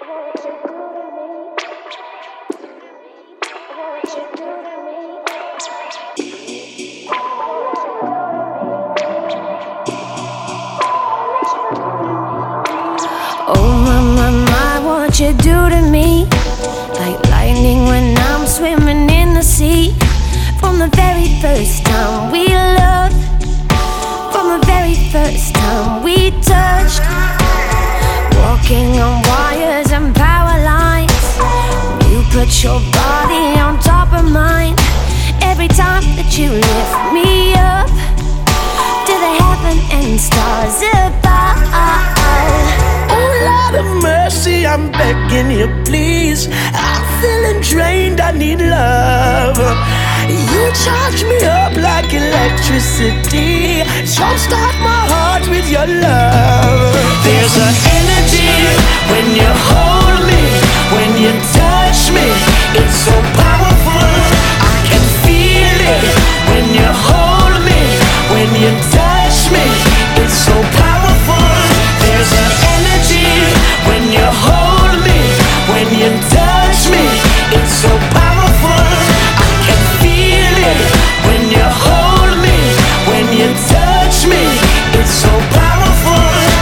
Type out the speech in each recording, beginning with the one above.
Oh my, what you do to me? Like lightning when I'm swimming in the sea. From the very first time we loved, from the very first time we touched, walking on wires and power lines. You put your body on top of mine. Every time that you lift me up to the heaven and stars above. Oh Lord of mercy, I'm begging you please. I'm feeling drained, I need love. You charge me up like electricity. Jumpstart my heart with your love. There's an energy when you hold me, when you touch me. It's so powerful, I can feel it. When you hold me, when you touch me. It's so powerful. There's an energy when you hold me, when you touch me. It's so powerful, I can feel it. When you hold me, when you touch me. It's so powerful.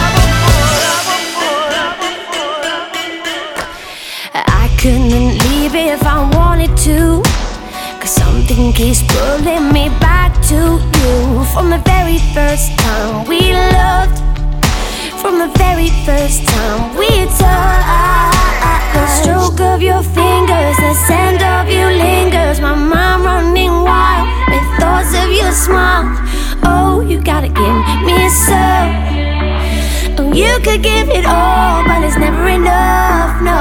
I couldn't leave if I wanted to, 'cause something keeps pulling me back to you. From the very first time we loved, from the very first time we touched. The stroke of your fingers, the scent of you lingers. My mind running wild with thoughts of your smile. Oh, you gotta give me some. Oh, you could give it all, but it's never enough, no.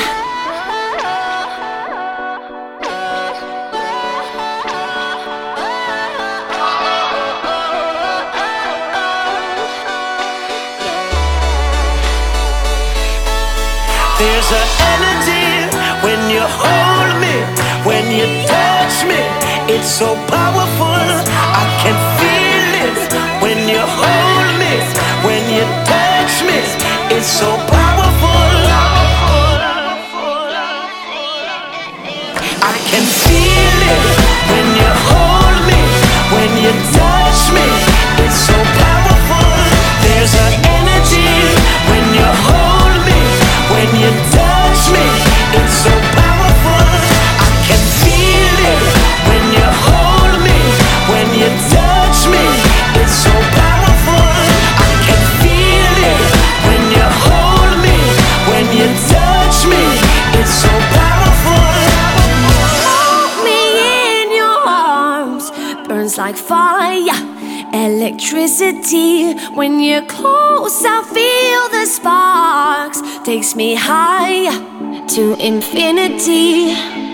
There's an energy when you hold me, when you touch me. It's so powerful, I can feel it. When you hold me, when you touch me. It's so powerful, I can feel it. When you hold me, when you touch me. It's so powerful. There's an energy when you hold me, when you touch me. It's so powerful, I can feel it. When you hold me, when you touch me. It's so powerful, I can feel it. When you hold me, when you touch me. It's so powerful. Hold me in your arms, burns like fire, electricity. When you're close, I feel the sparks. Takes me higher to infinity.